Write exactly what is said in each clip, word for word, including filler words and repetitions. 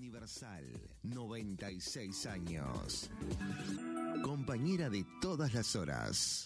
Universal, noventa y seis años. Compañera de todas las horas.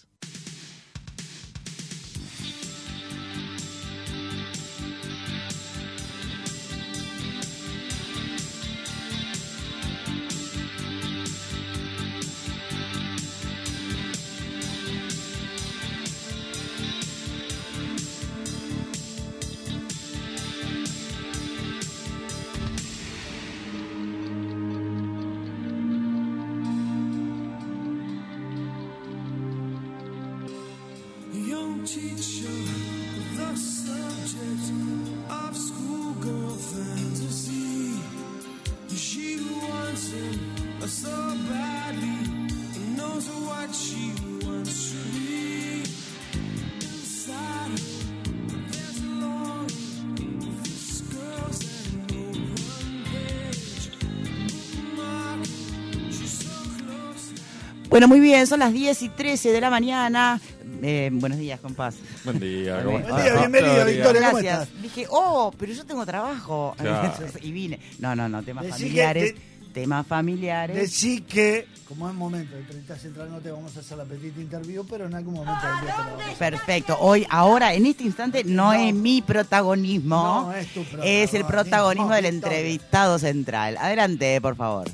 Bueno, muy bien, son las diez y trece de la mañana. Eh, buenos días, compás. Buen día, ¿cómo Buen estás? día, bienvenido, Victoria, ¿cómo Gracias. estás? Dije, oh, pero yo tengo trabajo. Claro. Y vine. No, no, no, temas Decí familiares. que- de- temas familiares. Decí que, como es momento de treinta Central, no te vamos a hacer la petita interview, pero en algún momento del día te la vamos a hacer. Perfecto. Hoy, ahora, en este instante, no, No. es mi protagonismo. No, es tu Es el protagonismo, protagonismo del Victoria. entrevistado central. Adelante, por favor.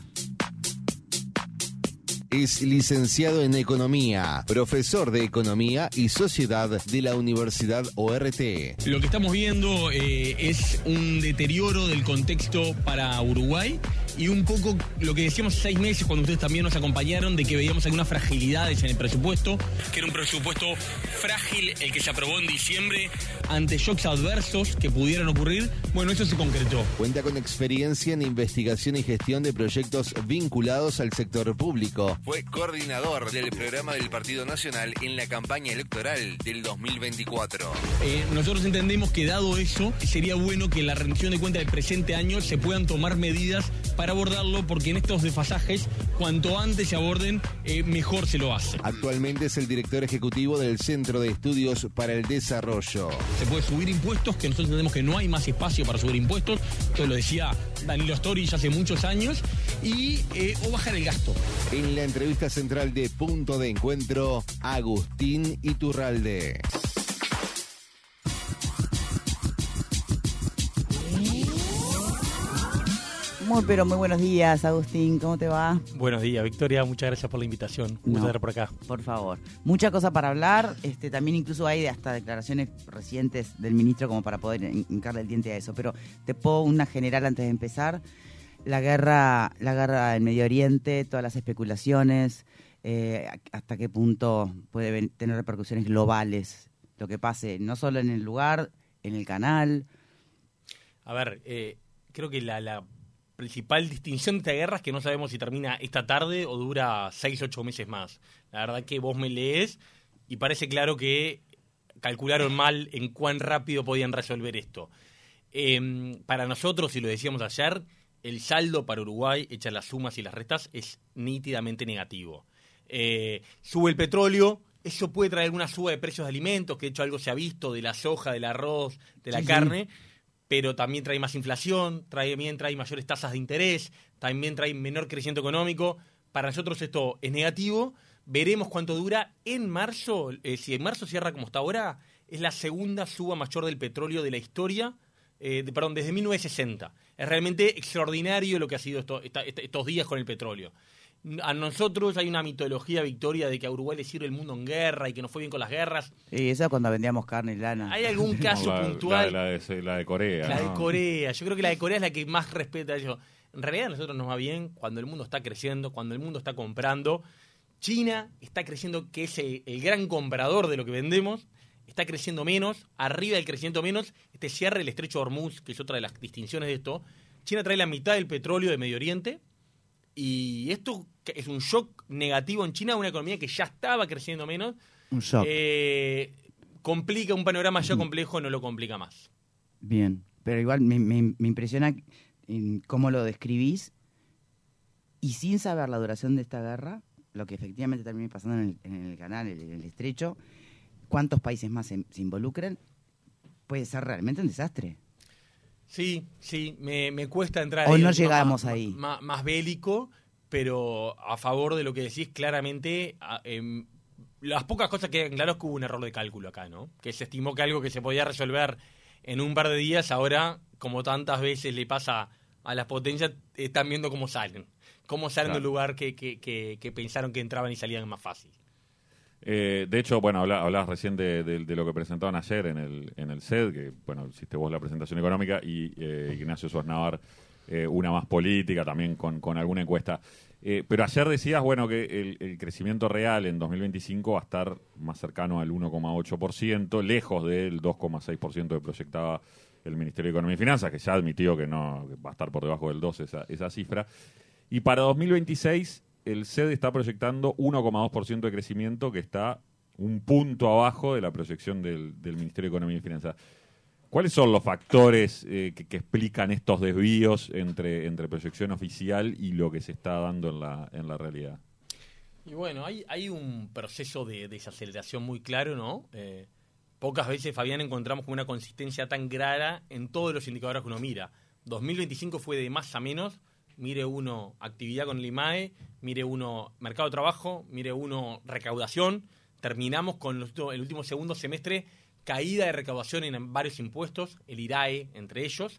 Es licenciado en Economía, profesor de Economía y Sociedad de la Universidad O R T. Lo que estamos viendo eh, es un deterioro del contexto para Uruguay y un poco lo que decíamos hace seis meses cuando ustedes también nos acompañaron de que veíamos algunas fragilidades en el presupuesto, que era un presupuesto frágil el que se aprobó en diciembre ante shocks adversos que pudieran ocurrir. Bueno, eso se concretó. Cuenta con experiencia en investigación y gestión de proyectos vinculados al sector público. Fue coordinador del programa del Partido Nacional en la campaña electoral del dos mil veinticuatro. Eh, nosotros entendemos que dado eso, sería bueno que en la rendición de cuentas del presente año se puedan tomar medidas para abordarlo, porque en estos desfasajes, cuanto antes se aborden, eh, mejor se lo hace. Actualmente es el director ejecutivo del Centro de Estudios para el Desarrollo. Se puede subir impuestos, que nosotros entendemos que no hay más espacio para subir impuestos, esto lo decía Danilo Astori ya hace muchos años, y eh, o bajar el gasto. En la entrevista central de Punto de Encuentro, Agustín Iturralde. Muy, pero muy buenos días, Agustín. ¿Cómo te va? Buenos días, Victoria, muchas gracias por la invitación. Un gusto No. estar por acá. Por favor. Mucha cosa para hablar. Este, también incluso hay hasta declaraciones recientes del ministro como para poder hincarle el diente a eso. Pero te pongo una general antes de empezar. La guerra, la guerra en Medio Oriente, todas las especulaciones, eh, hasta qué punto puede ven- tener repercusiones globales lo que pase, no solo en el lugar, en el canal. A ver, eh, creo que la, la principal distinción de esta guerra es que no sabemos si termina esta tarde o dura seis, ocho meses más. La verdad que vos me lees y parece claro que calcularon mal en cuán rápido podían resolver esto. Eh, para nosotros, y lo decíamos ayer, el saldo para Uruguay, hechas las sumas y las restas, es nítidamente negativo. Eh, sube el petróleo, eso puede traer alguna suba de precios de alimentos, que de hecho algo se ha visto de la soja, del arroz, de la Sí, carne, pero también trae más inflación, trae- también trae mayores tasas de interés, también trae menor crecimiento económico. Para nosotros esto es negativo. Veremos cuánto dura. En marzo, eh, si en marzo cierra como está ahora, es la segunda suba mayor del petróleo de la historia, eh, de- perdón, desde mil novecientos sesenta. Es realmente extraordinario lo que ha sido esto- esta- esta- estos días con el petróleo. A nosotros hay una mitología, Victoria, de que a Uruguay le sirve el mundo en guerra y que nos fue bien con las guerras. Y eso cuando vendíamos carne y lana. Hay algún caso la, puntual. La, la de, la de Corea. La ¿no? de Corea. Yo creo que la de Corea es la que más respeta eso. En realidad a nosotros nos va bien cuando el mundo está creciendo, cuando el mundo está comprando. China está creciendo, que es el, el gran comprador de lo que vendemos. Está creciendo menos, arriba del crecimiento menos. Este cierre el estrecho de Hormuz, que es otra de las distinciones de esto. China trae la mitad del petróleo de Medio Oriente. Y esto es un shock negativo en China, una economía que ya estaba creciendo menos. Un shock. Eh, complica un panorama ya complejo, no lo complica más. Bien, pero igual me, me- me impresiona en cómo lo describís y sin saber la duración de esta guerra, lo que efectivamente termine pasando en el, en el canal, en el estrecho, cuántos países más se, se involucren, puede ser realmente un desastre. Sí, sí, me, me cuesta entrar o ahí, no más, llegamos más, ahí. Más, más bélico, pero a favor de lo que decís, claramente, a, eh, las pocas cosas que quedan claras es que hubo un error de cálculo acá, ¿no? Que se estimó que algo que se podía resolver en un par de días, ahora, como tantas veces le pasa a las potencias, están viendo cómo salen. Cómo salen Claro. del lugar que, que, que, que pensaron que entraban y salían más fácil. Eh, de hecho, bueno, habla, hablabas recién de, de, de lo que presentaban ayer en el, en el C E D, que, bueno, hiciste vos la presentación económica, y eh, Ignacio Suaznavar eh, una más política, también con, con alguna encuesta. Eh, pero ayer decías, bueno, que el, el crecimiento real en dos mil veinticinco va a estar más cercano al uno coma ocho por ciento, lejos del dos coma seis por ciento que proyectaba el Ministerio de Economía y Finanzas, que ya admitió que no que va a estar por debajo del dos esa, esa cifra. Y para dos mil veintiséis el C E D está proyectando uno coma dos por ciento de crecimiento, que está un punto abajo de la proyección del, del Ministerio de Economía y Finanzas. ¿Cuáles son los factores eh, que, que explican estos desvíos entre, entre proyección oficial y lo que se está dando en la, en la realidad? Y bueno, hay, hay un proceso de desaceleración muy claro, ¿no? Eh, pocas veces, Fabián, encontramos con una consistencia tan clara en todos los indicadores que uno mira. dos mil veinticinco fue de más a menos. Mire uno actividad con el I M A E, mire uno mercado de trabajo, mire uno recaudación. Terminamos con los, el último segundo semestre caída de recaudación en varios impuestos, el I R A E entre ellos.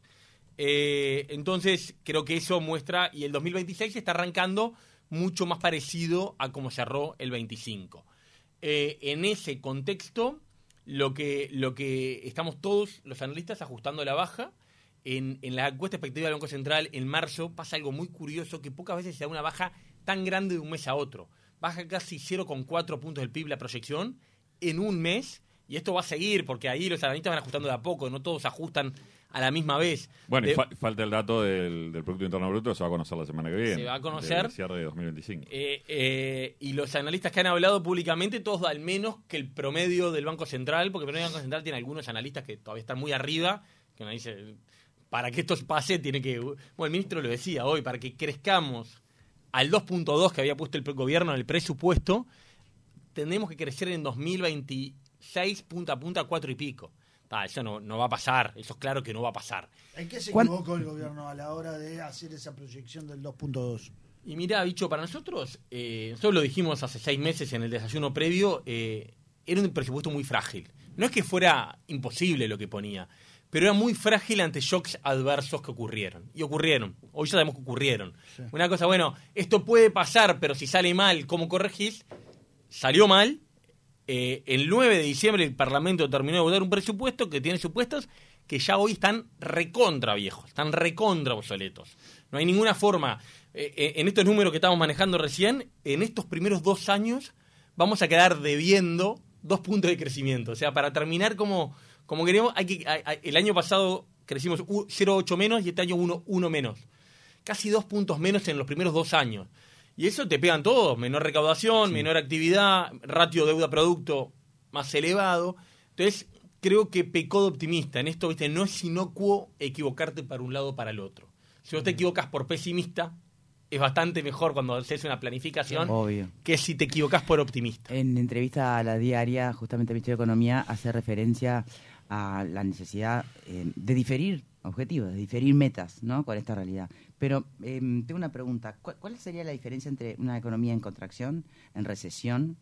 Eh, entonces creo que eso muestra, y el dos mil veintiséis está arrancando mucho más parecido a cómo cerró el veinticinco. Eh, en ese contexto, lo que, lo que estamos todos los analistas ajustando a la baja. En, en la encuesta expectativa del Banco Central, en marzo, pasa algo muy curioso, que pocas veces se da una baja tan grande de un mes a otro. Baja casi cero coma cuatro puntos del P I B la proyección en un mes, y esto va a seguir, porque ahí los analistas van ajustando de a poco, no todos ajustan a la misma vez. Bueno, de, y fa falta el dato del, del Producto Interno Bruto, que se va a conocer la semana que viene. Se va a conocer. Del cierre de dos mil veinticinco. Eh, eh, y los analistas que han hablado públicamente, todos al menos que el promedio del Banco Central, porque el promedio del Banco Central tiene algunos analistas que todavía están muy arriba, que nos dicen, para que esto pase tiene que... Bueno, el ministro lo decía hoy, para que crezcamos al dos punto dos que había puesto el gobierno en el presupuesto, tenemos que crecer en dos mil veintiséis punta a punta cuatro y pico. Ah, eso no, no va a pasar, eso es claro que no va a pasar. ¿En qué se ¿Cuán... equivocó el gobierno a la hora de hacer esa proyección del dos punto dos? Y mira, bicho, para nosotros, eh, nosotros lo dijimos hace seis meses en el desayuno previo, eh, era un presupuesto muy frágil. No es que fuera imposible lo que ponía, pero era muy frágil ante shocks adversos que ocurrieron. Y ocurrieron. Hoy ya sabemos que ocurrieron. Sí. Una cosa, bueno, esto puede pasar, pero si sale mal, ¿cómo corregís? Salió mal. Eh, el nueve de diciembre el Parlamento terminó de votar un presupuesto que tiene supuestos que ya hoy están recontra viejos, están recontra obsoletos. No hay ninguna forma. Eh, eh, en estos números que estamos manejando recién, en estos primeros dos años vamos a quedar debiendo dos puntos de crecimiento. O sea, para terminar como... Como queremos, hay que, hay, hay, el año pasado crecimos cero coma ocho menos y este año uno menos. Casi dos puntos menos en los primeros dos años. Y eso te pegan todos. Menor recaudación, sí. Menor actividad, ratio deuda-producto más elevado. Entonces, creo que pecó de optimista. En esto, viste, no es inocuo equivocarte para un lado o para el otro. Si vos te equivocas por pesimista, es bastante mejor cuando haces una planificación Obvio. que si te equivocas por optimista. En entrevista a La Diaria, justamente el Ministerio de Economía hace referencia a la necesidad eh, de diferir objetivos, de diferir metas, ¿no?, con esta realidad. Pero eh, tengo una pregunta. ¿Cuál, ¿Cuál sería la diferencia entre una economía en contracción, en recesión,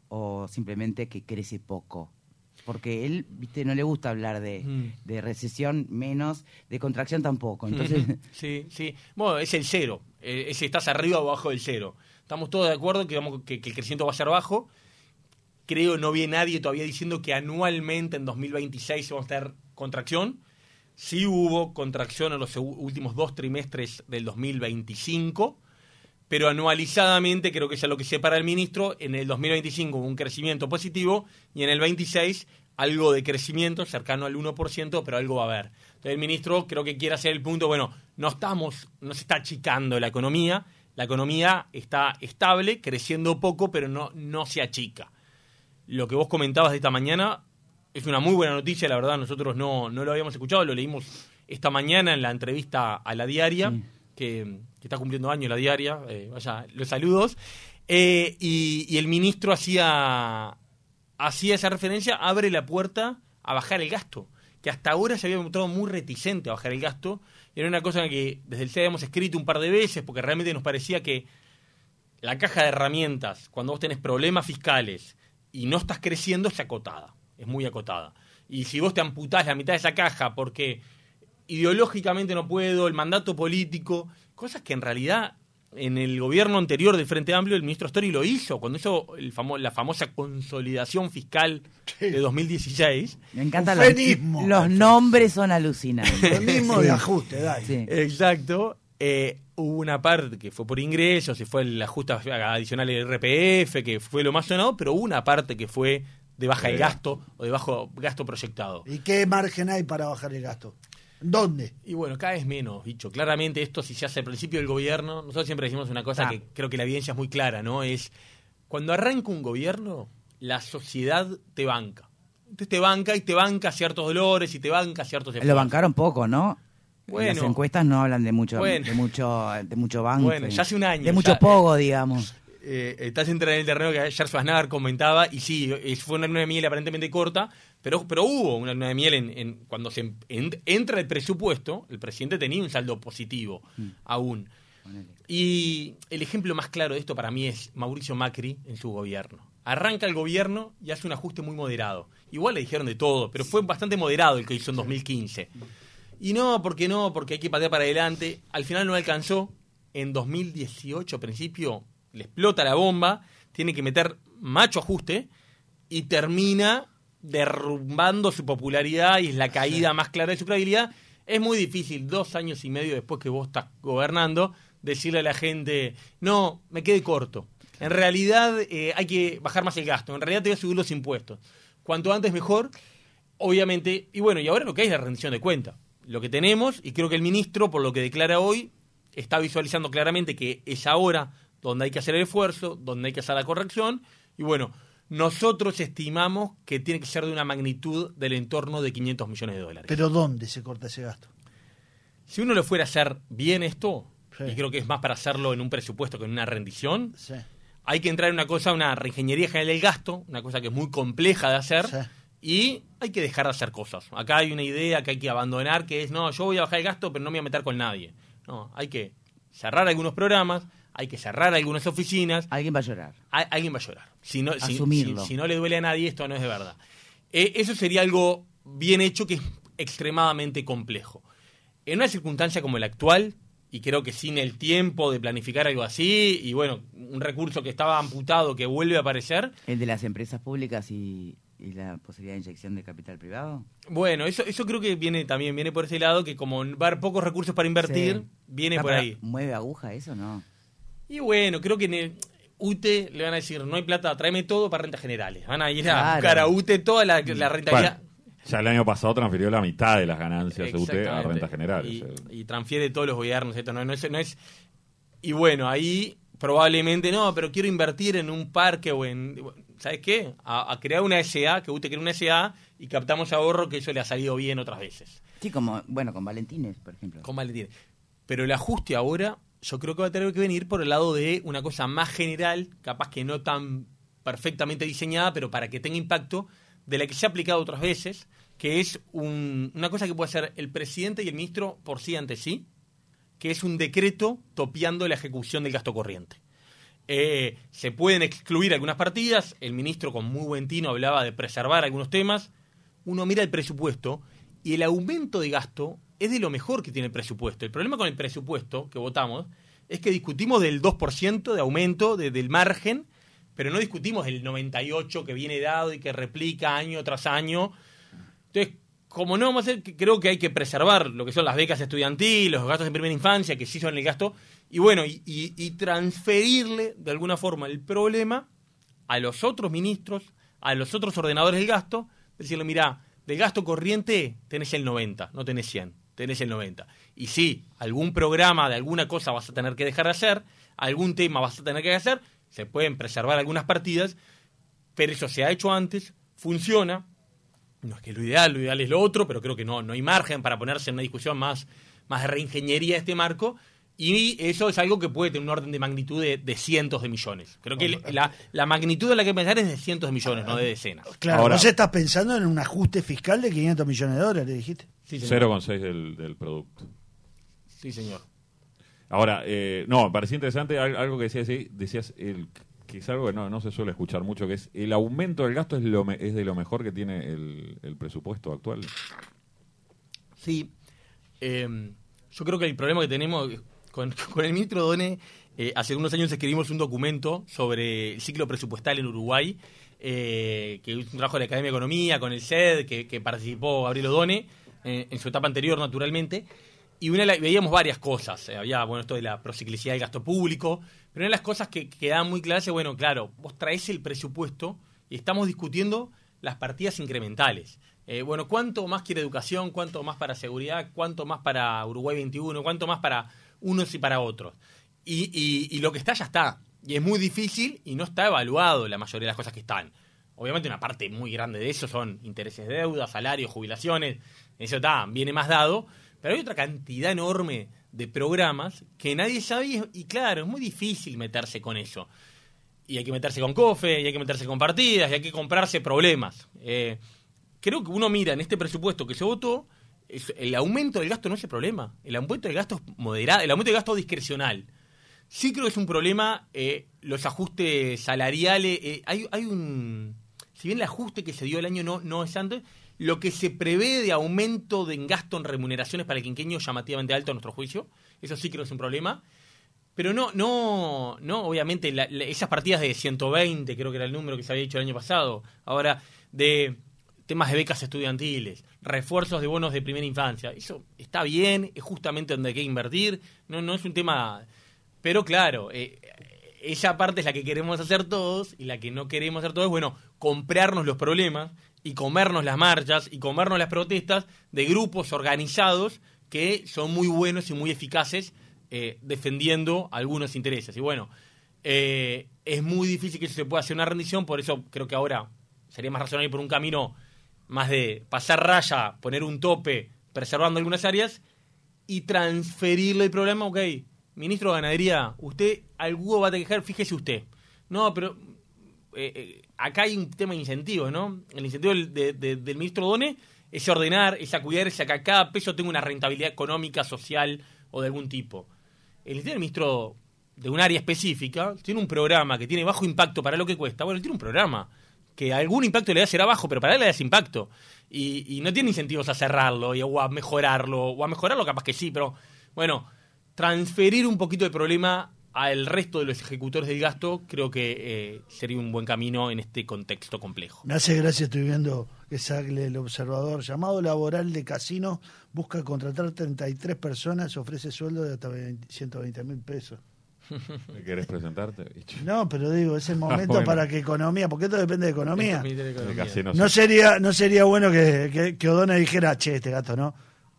o simplemente que crece poco? Porque él, viste, no le gusta hablar de, mm. de recesión menos, de contracción tampoco. Entonces, sí, sí. Bueno, es el cero. Eh, es si estás arriba o abajo del cero. Estamos todos de acuerdo que, vamos, que, que el crecimiento va a ser bajo. Creo no vi nadie todavía diciendo que anualmente en dos mil veintiséis vamos a tener contracción. Sí hubo contracción en los últimos dos trimestres del dos mil veinticinco, pero anualizadamente creo que es a lo que separa el ministro. En el dos mil veinticinco hubo un crecimiento positivo y en el veintiséis algo de crecimiento cercano al uno por ciento, pero algo va a haber. Entonces el ministro creo que quiere hacer el punto, bueno, no estamos, no se está achicando la economía, la economía está estable, creciendo poco, pero no, no se achica. Lo que vos comentabas de esta mañana es una muy buena noticia, la verdad nosotros no, no lo habíamos escuchado, lo leímos esta mañana en la entrevista a La Diaria, sí. que, que está cumpliendo años La Diaria, eh, vaya, los saludos, eh, y, y el ministro hacía, hacía esa referencia, abre la puerta a bajar el gasto, que hasta ahora se había mostrado muy reticente a bajar el gasto. Era una cosa que desde el C E A habíamos escrito un par de veces, porque realmente nos parecía que la caja de herramientas, cuando vos tenés problemas fiscales y no estás creciendo, es acotada, es muy acotada. Y si vos te amputás la mitad de esa caja porque ideológicamente no puedo, el mandato político, cosas que en realidad en el gobierno anterior del Frente Amplio el ministro Astori lo hizo, cuando hizo el famo- la famosa consolidación fiscal Sí. de dos mil dieciséis. Me encantan Un los, fenismo. los nombres, son alucinantes. Lo mismo Sí. de ajuste, dale. Sí. Exacto. Eh, hubo una parte que fue por ingresos, y fue el ajuste adicional del R P F, que fue lo más sonado, pero hubo una parte que fue de baja de gasto o de bajo gasto proyectado. ¿Y qué margen hay para bajar el gasto? ¿Dónde? Y bueno, cada vez menos, bicho. Claramente esto, si se hace al principio del gobierno, nosotros siempre decimos una cosa Ah. que creo que la evidencia es muy clara, ¿no? Es cuando arranca un gobierno, la sociedad te banca. Entonces te banca y te banca ciertos dolores y te banca ciertos esfuerzos. Lo bancaron poco, ¿no? Bueno. Las encuestas no hablan de mucho, Bueno. de mucho, de mucho banco. Bueno, ya hace un año, De mucho ya- pogo, digamos. Eh, estás entrando en el terreno que ayer Schwarzenegger comentaba, y sí, es- fue una luna de miel aparentemente corta, pero, pero hubo una luna de miel en, en- cuando se en- en- entra el presupuesto, el presidente tenía un saldo positivo aún. Y el ejemplo más claro de esto para mí es Mauricio Macri en su gobierno. Arranca el gobierno y hace un ajuste muy moderado. Igual le dijeron de todo, pero fue bastante moderado el que hizo en dos mil quince. Y no, porque no, porque hay que patear para adelante. Al final no alcanzó. En dos mil dieciocho, a principio, le explota la bomba, tiene que meter macho ajuste y termina derrumbando su popularidad y es la caída más clara de su credibilidad. Es muy difícil, dos años y medio después que vos estás gobernando, decirle a la gente, no, me quedé corto. En realidad eh, hay que bajar más el gasto, en realidad te voy a subir los impuestos. Cuanto antes mejor, obviamente. Y bueno, y ahora lo que hay es la rendición de cuentas. Lo que tenemos, y creo que el ministro, por lo que declara hoy, está visualizando claramente que es ahora donde hay que hacer el esfuerzo, donde hay que hacer la corrección. Y bueno, nosotros estimamos que tiene que ser de una magnitud del entorno de quinientos millones de dólares. ¿Pero dónde se corta ese gasto? Si uno le fuera a hacer bien esto, Sí. y creo que es más para hacerlo en un presupuesto que en una rendición, Sí. hay que entrar en una cosa, una reingeniería general del gasto, una cosa que es muy compleja de hacer, Sí. y hay que dejar de hacer cosas. Acá hay una idea que hay que abandonar, que es, no, yo voy a bajar el gasto, pero no me voy a meter con nadie. No, hay que cerrar algunos programas, hay que cerrar algunas oficinas, Alguien va a llorar. a- alguien va a llorar. Si no, si, Asumirlo. si- si no le duele a nadie, esto no es de verdad. Eh, eso sería algo bien hecho que es extremadamente complejo. En una circunstancia como la actual, y creo que sin el tiempo de planificar algo así, y bueno, un recurso que estaba amputado que vuelve a aparecer, El de las empresas públicas y, y la posibilidad de inyección de capital privado. bueno, eso eso creo que viene también viene por ese lado, que como va a haber pocos recursos para invertir, Sí. viene Ah, por pero ahí. ¿Mueve aguja eso? No. Y bueno, creo que en el U T E le van a decir, no hay plata, tráeme todo para rentas generales. Van a ir a Claro. buscar a U T E toda la, la rentabilidad. Bueno, ya el año pasado transfirió la mitad de las ganancias de U T E a Exactamente. rentas generales. Y, Eh, y transfiere todos los gobiernos, esto no, no es, no es. Y bueno, ahí probablemente no, pero quiero invertir en un parque o en. ¿Sabes qué? A, a crear una S A, que U T E cree una S A y captamos ahorro, que eso le ha salido bien otras veces. Sí, como, bueno, con Valentines, por ejemplo. Con Valentín. Pero el ajuste ahora, yo creo que va a tener que venir por el lado de una cosa más general, capaz que no tan perfectamente diseñada, pero para que tenga impacto, de la que se ha aplicado otras veces, que es un- una cosa que puede hacer el presidente y el ministro por sí ante sí, que es un decreto topeando la ejecución del gasto corriente. Eh, se pueden excluir algunas partidas, el ministro con muy buen tino hablaba de preservar algunos temas, uno mira el presupuesto y el aumento de gasto es de lo mejor que tiene el presupuesto. El problema con el presupuesto que votamos es que discutimos del dos por ciento de aumento de- del margen, pero no discutimos el noventa y ocho por ciento que viene dado y que replica año tras año. Entonces, como no vamos a hacer, que creo que hay que preservar lo que son las becas estudiantiles, los gastos en primera infancia, que sí son el gasto, y bueno, y, y- y transferirle de alguna forma el problema a los otros ministros, a los otros ordenadores del gasto, decirle, mirá, del gasto corriente tenés el noventa, no tenés cien, tenés el noventa. Y sí, algún programa de alguna cosa vas a tener que dejar de hacer, algún tema vas a tener que hacer, se pueden preservar algunas partidas, pero eso se ha hecho antes, funciona. No es que lo ideal, lo ideal es lo otro, pero creo que no, no hay margen para ponerse en una discusión más, más de reingeniería de este marco. Y eso es algo que puede tener un orden de magnitud de, de cientos de millones. Creo que la, la magnitud de la que hay que pensar es de cientos de millones, no de decenas. Claro, Ahora, vos estás pensando en un ajuste fiscal de quinientos millones de dólares, dijiste. Sí, señor. cero coma seis del, del producto. Sí, señor. Ahora, eh, no, me parecía interesante al- algo que decías, sí, decías el, que es algo que no, no se suele escuchar mucho, que es el aumento del gasto es, lo me- es de lo mejor que tiene el, el presupuesto actual. Sí. Eh, yo creo que el problema que tenemos con, con el ministro Done, eh, hace unos años escribimos un documento sobre el ciclo presupuestal en Uruguay, eh, que es un trabajo de la Academia de Economía, con el C E D, que, que participó Gabriel Odone, eh, en su etapa anterior, naturalmente. Y una de la- veíamos varias cosas. Eh, había, bueno, esto de la prociclicidad del gasto público, pero una de las cosas que, que quedaban muy claras es, bueno, claro, vos traes el presupuesto y estamos discutiendo las partidas incrementales. Eh, bueno, ¿cuánto más quiere educación? ¿Cuánto más para seguridad? ¿Cuánto más para Uruguay veintiuno? ¿Cuánto más para unos y para otros? Y, y, y lo que está ya está. Y es muy difícil y no está evaluado la mayoría de las cosas que están. Obviamente una parte muy grande de eso son intereses de deuda, salarios, jubilaciones. Eso está, viene más dado. Pero hay otra cantidad enorme de programas que nadie sabe y, y claro, es muy difícil meterse con eso. Y hay que meterse con COFE, y hay que meterse con partidas, y hay que comprarse problemas. Eh, creo que uno mira en este presupuesto que se votó, es- el aumento del gasto no es el problema. El aumento del gasto es moderado, el aumento del gasto es discrecional. Sí creo que es un problema eh, los ajustes salariales. Eh, hay, hay un... Si bien el ajuste que se dio el año no, no es antes, lo que se prevé de aumento de gasto en remuneraciones para el quinquenio es llamativamente alto a nuestro juicio. Eso sí creo que es un problema. Pero no, no, no, obviamente, la- la- esas partidas de ciento veinte, creo que era el número que se había dicho el año pasado, ahora de temas de becas estudiantiles, refuerzos de bonos de primera infancia, eso está bien, es justamente donde hay que invertir, no, no es un tema... Pero claro, eh, esa parte es la que queremos hacer todos y la que no queremos hacer todos es, bueno, comprarnos los problemas y comernos las marchas y comernos las protestas de grupos organizados que son muy buenos y muy eficaces eh, defendiendo algunos intereses. Y bueno, eh, es muy difícil que eso se pueda hacer una rendición, por eso creo que ahora sería más razonable ir por un camino más de pasar raya, poner un tope, preservando algunas áreas y transferirle el problema. Ok, ministro de Ganadería, usted algo va a tener que dejar, fíjese usted. No, pero eh, eh, acá hay un tema de incentivos, ¿no? El incentivo del, de- de- del ministro Done es ordenar, es acudirse a que cada peso tenga una rentabilidad económica, social o de algún tipo. El incentivo del ministro de un área específica tiene un programa que tiene bajo impacto para lo que cuesta. Bueno, él tiene un programa que algún impacto le da será bajo, pero para él le da ese impacto. Y, y no tiene incentivos a cerrarlo y, o a mejorarlo, o a mejorarlo capaz que sí, pero bueno, transferir un poquito de problema al resto de los ejecutores del gasto creo que eh, sería un buen camino en este contexto complejo. Me hace gracia, estoy viendo que sale el observador. Llamado laboral de casino busca contratar treinta y tres personas, ofrece sueldo de hasta ciento veinte mil pesos. ¿Querés presentarte? No, pero digo, es el momento bueno. para que economía, porque esto depende de economía. El casino No sí. sería, no sería bueno que, que, que O'Donnell dijera, che, este gato, ¿no?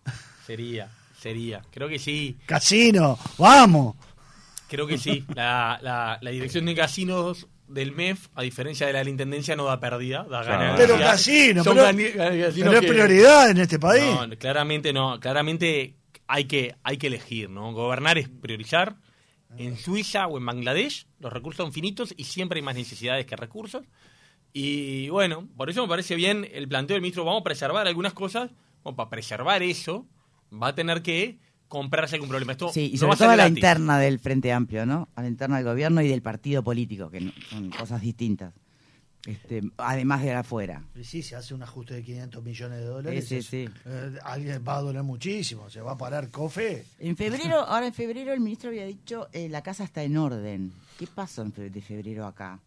Sería, sería. Creo que sí. Casino, vamos. Creo que sí. La, la, la dirección de casinos del M E F, a diferencia de la de la Intendencia, no da pérdida, da Claro. ganancia. Pero casino, Son pero, gani- casinos pero es que- prioridad en este país. No, claramente no. Claramente hay que, hay que elegir, ¿no? Gobernar es priorizar. En Suiza o en Bangladesh los recursos son finitos y siempre hay más necesidades que recursos. Y bueno, por eso me parece bien el planteo del ministro. Vamos a preservar algunas cosas. Bueno, para preservar eso va a tener que comprarse algún problema. Esto Sí, y no va sobre a ser todo a la gratis. interna del Frente Amplio, ¿no? A la interna del gobierno y del partido político, que no- son cosas distintas. Este, además de afuera. Y sí, se hace un ajuste de quinientos millones de dólares. Sí, sí, es- sí. eh, alguien va a doler muchísimo, se va a parar COFE. En febrero, ahora en febrero el ministro había dicho eh, la casa está en orden. ¿Qué pasó en fe- de febrero acá?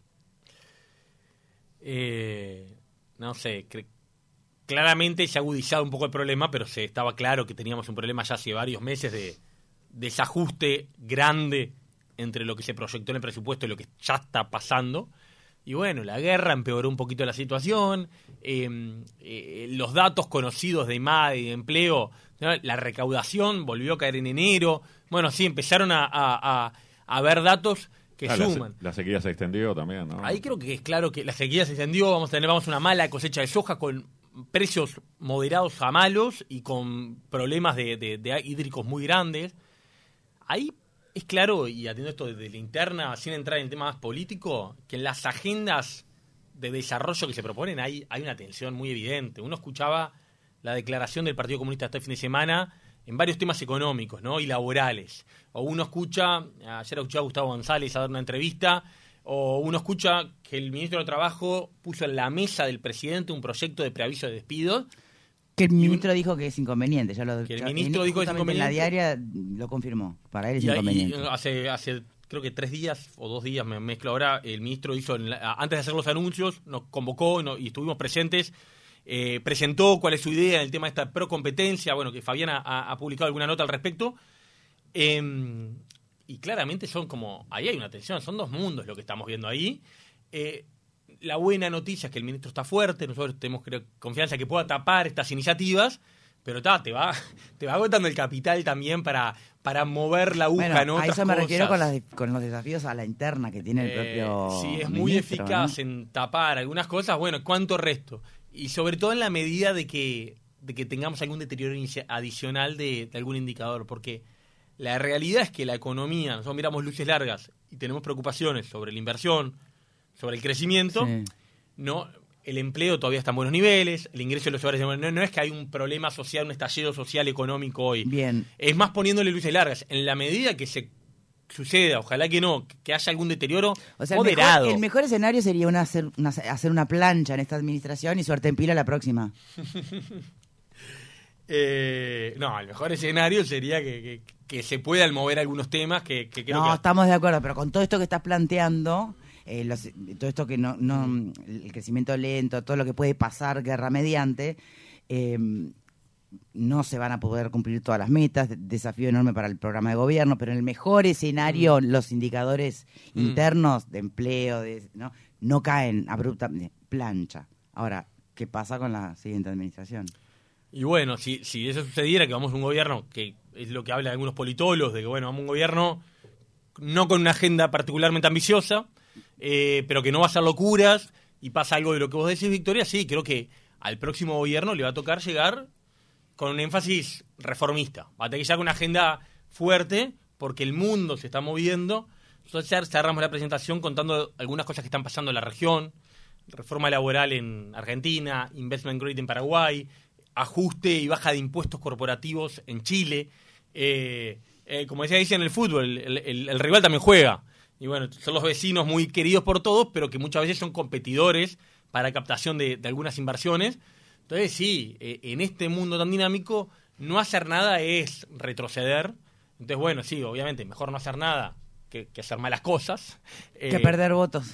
Eh, no sé, cre- claramente se ha agudizado un poco el problema, pero se estaba claro que teníamos un problema ya hace varios meses de desajuste grande entre lo que se proyectó en el presupuesto y lo que ya está pasando. Y bueno, la guerra empeoró un poquito la situación, eh, eh, los datos conocidos de I M A D y de empleo, ¿no? La recaudación volvió a caer en enero. Bueno, sí, empezaron a, a, a, a ver datos que Ah, la, suman. se- la sequía se extendió también, ¿no? Ahí creo que es claro que la sequía se extendió, vamos a tener vamos a una mala cosecha de soja con precios moderados a malos y con problemas de, de- de hídricos muy grandes. Ahí es claro, y atiendo esto desde la interna, sin entrar en el tema más político, que en las agendas de desarrollo que se proponen hay, hay una tensión muy evidente. Uno escuchaba la declaración del Partido Comunista este fin de semana en varios temas económicos, ¿no? Y laborales. O uno escucha, ayer escuché a Gustavo González a dar una entrevista, o uno escucha que el ministro de Trabajo puso en la mesa del presidente un proyecto de preaviso de despidos. Que el ministro un, dijo que es inconveniente. Ya lo, que el ya, ministro dijo que es inconveniente. En la diaria lo confirmó. Para él es y, inconveniente. Y hace, hace creo que tres días o dos días, me mezclo ahora, el ministro hizo, la, antes de hacer los anuncios, nos convocó no, y estuvimos presentes. Eh, presentó cuál es su idea en el tema de esta procompetencia, bueno, que Fabián ha, ha publicado alguna nota al respecto, eh, y claramente son como, ahí hay una tensión, son dos mundos lo que estamos viendo ahí. Eh, la buena noticia es que el ministro está fuerte, nosotros tenemos creo, confianza que pueda tapar estas iniciativas, pero ta, te va te va agotando el capital también para, para mover la aguja, bueno, ¿no? A eso Otras me cosas. refiero con, las, con los desafíos a la interna que tiene el propio eh, Sí, es ministro, muy eficaz, ¿no? en tapar algunas cosas, bueno, ¿cuánto resto? Y sobre todo en la medida de que, de que tengamos algún deterioro adicional de, de algún indicador, porque la realidad es que la economía, nosotros miramos luces largas y tenemos preocupaciones sobre la inversión, sobre el crecimiento, sí. no el empleo todavía está en buenos niveles, el ingreso de los hogares, no, no es que hay un problema social, un estallido social económico hoy. Bien. Es más poniéndole luces largas. En la medida que se suceda, ojalá que no, que haya algún deterioro o sea, moderado. El mejor, el mejor escenario sería una hacer, una, hacer una plancha en esta administración y suerte en pila la próxima. eh, no, el mejor escenario sería que, que, que se puedan mover algunos temas que, que creo No, que... estamos de acuerdo, pero con todo esto que estás planteando, eh, los, todo esto que no, no, el crecimiento lento, todo lo que puede pasar guerra mediante, eh, no se van a poder cumplir todas las metas, desafío enorme para el programa de gobierno, pero en el mejor escenario mm. los indicadores mm. internos de empleo de, ¿no? no caen abruptamente, plancha. Ahora, ¿qué pasa con la siguiente administración? Y bueno, si, si eso sucediera, que vamos a un gobierno, que es lo que hablan algunos politólogos, de que bueno, vamos a un gobierno no con una agenda particularmente ambiciosa, eh, pero que no va a hacer locuras, y pasa algo de lo que vos decís, Victoria, sí, creo que al próximo gobierno le va a tocar llegar con un énfasis reformista. Va a tener que llegar con una agenda fuerte, porque el mundo se está moviendo. Entonces cerramos la presentación contando algunas cosas que están pasando en la región, reforma laboral en Argentina, investment grade en Paraguay, ajuste y baja de impuestos corporativos en Chile. Eh, eh, como decía, dice en el fútbol, el, el, el rival también juega. Y bueno, son los vecinos muy queridos por todos, pero que muchas veces son competidores para captación de, de algunas inversiones. Entonces sí, eh, en este mundo tan dinámico, no hacer nada es retroceder. Entonces bueno, sí, obviamente, mejor no hacer nada que, que hacer malas cosas. Que eh, perder votos.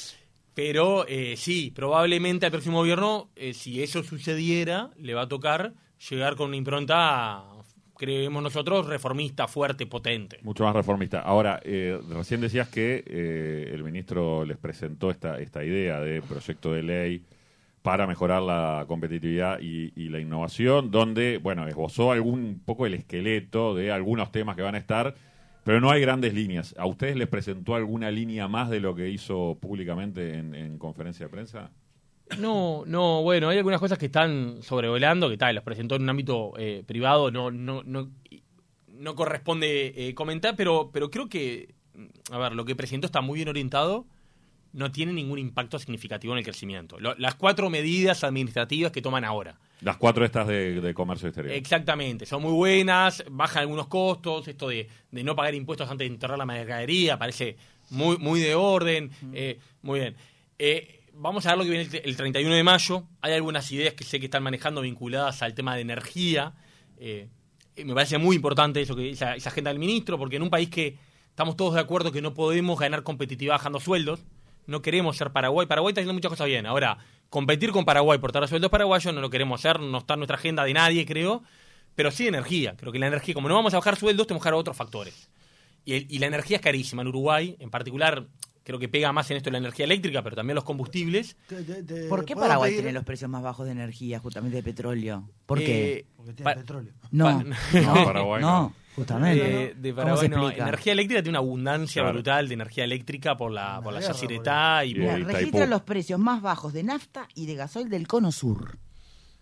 Pero eh, sí, probablemente al próximo gobierno, eh, si eso sucediera, le va a tocar llegar con una impronta, creemos nosotros, reformista, fuerte, potente. Mucho más reformista. Ahora, eh, recién decías que eh, el ministro les presentó esta, esta idea de proyecto de ley para mejorar la competitividad y, y la innovación, donde, bueno, esbozó algún poco el esqueleto de algunos temas que van a estar, pero no hay grandes líneas. ¿A ustedes les presentó alguna línea más de lo que hizo públicamente en, en conferencia de prensa? No, no, bueno, hay algunas cosas que están sobrevolando, que tal, las presentó en un ámbito eh, privado, no, no, no, no corresponde eh, comentar, pero, pero creo que, a ver, lo que presentó está muy bien orientado, no tiene ningún impacto significativo en el crecimiento. Lo, las cuatro medidas administrativas que toman ahora. Las cuatro estas de, de comercio exterior. Exactamente, son muy buenas, bajan algunos costos, esto de, de no pagar impuestos antes de enterrar la mercadería, parece muy, muy de orden, mm. eh, muy bien. Eh, vamos a ver lo que viene el, el treinta y uno de mayo, hay algunas ideas que sé que están manejando vinculadas al tema de energía, eh, me parece muy importante eso que esa, esa agenda del ministro, porque en un país que estamos todos de acuerdo que no podemos ganar competitividad bajando sueldos, no queremos ser Paraguay. Paraguay está haciendo muchas cosas bien. Ahora, competir con Paraguay por dar sueldos paraguayos no lo queremos hacer, no está en nuestra agenda de nadie, creo. Pero sí energía. Creo que la energía, como no vamos a bajar sueldos, tenemos que bajar otros factores. Y, el, y la energía es carísima. En Uruguay, en particular, creo que pega más en esto la energía eléctrica, pero también los combustibles. Te, te, te, ¿Por qué Paraguay pedir? tiene los precios más bajos de energía, justamente de petróleo? ¿Por eh, qué? Porque tiene pa- petróleo. No, no, no, Paraguay no. no. Justamente. Eh, de ¿Cómo Paraguay, se no, explica? energía eléctrica tiene una abundancia Claro. brutal de energía eléctrica por la, Una por la guerra, Yacyretá y por- por... Mira, Itaipú. registra los precios más bajos de nafta y de gasoil del Cono Sur.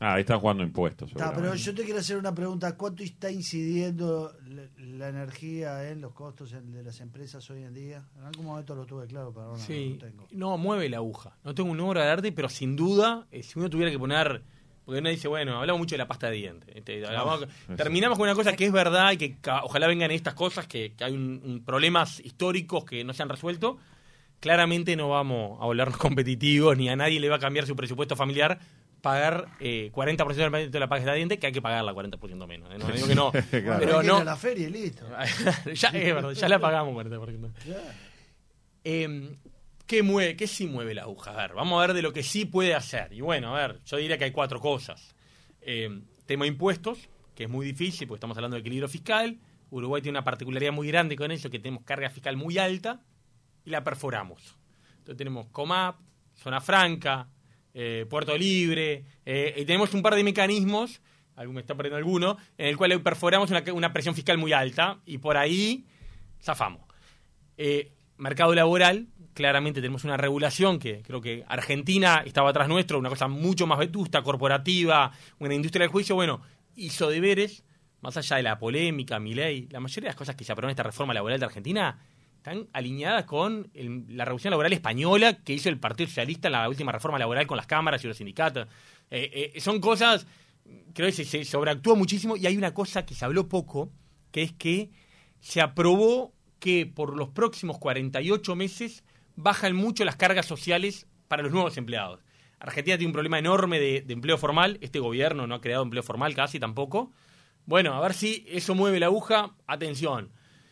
Ah, ahí están jugando impuestos. Está, pero yo te quiero hacer una pregunta. ¿Cuánto está incidiendo la, la energía en los costos de las empresas hoy en día? En algún momento lo tuve claro, pero ahora sí. no lo tengo. No, mueve la aguja. No tengo un número de arte, pero sin duda, eh, si uno tuviera que poner... Porque uno dice, bueno, hablamos mucho de la pasta de dientes. Este, hablamos, no, terminamos con una cosa que es verdad y que ca, ojalá vengan estas cosas, que, que hay un, un problemas históricos que no se han resuelto. Claramente no vamos a volvernos competitivos, ni a nadie le va a cambiar su presupuesto familiar pagar eh, cuarenta por ciento de la pasta de dientes, que hay que pagarla cuarenta por ciento menos. ¿eh? No digo que no, Bueno, pero hay que no. ir a la feria y listo. ya, es verdad, ya la pagamos cuarenta por ciento. Ya. Eh, ¿qué, mueve, ¿Qué sí mueve la aguja? A ver, vamos a ver de lo que sí puede hacer. Y bueno, a ver, yo diría que hay cuatro cosas. Eh, tema impuestos, que es muy difícil, porque estamos hablando de equilibrio fiscal. Uruguay tiene una particularidad muy grande con eso, que tenemos carga fiscal muy alta y la perforamos. Entonces tenemos COMAP, Zona Franca, eh, Puerto Libre, eh, y tenemos un par de mecanismos, me está perdiendo alguno, en el cual perforamos una, una presión fiscal muy alta y por ahí zafamos. Eh, mercado laboral, claramente tenemos una regulación que creo que Argentina estaba atrás nuestro, una cosa mucho más vetusta, corporativa, una industria del juicio, bueno, hizo deberes, más allá de la polémica, Milei, la mayoría de las cosas que se aprobaron en esta reforma laboral de Argentina están alineadas con el, la revolución laboral española que hizo el Partido Socialista en la última reforma laboral con las cámaras y los sindicatos. Eh, eh, son cosas, creo que se, se sobreactúa muchísimo y hay una cosa que se habló poco, que es que se aprobó que por los próximos cuarenta y ocho meses bajan mucho las cargas sociales para los nuevos empleados. Argentina tiene un problema enorme de, de empleo formal, este gobierno no ha creado empleo formal casi tampoco. Bueno, a ver si eso mueve la aguja. Atención.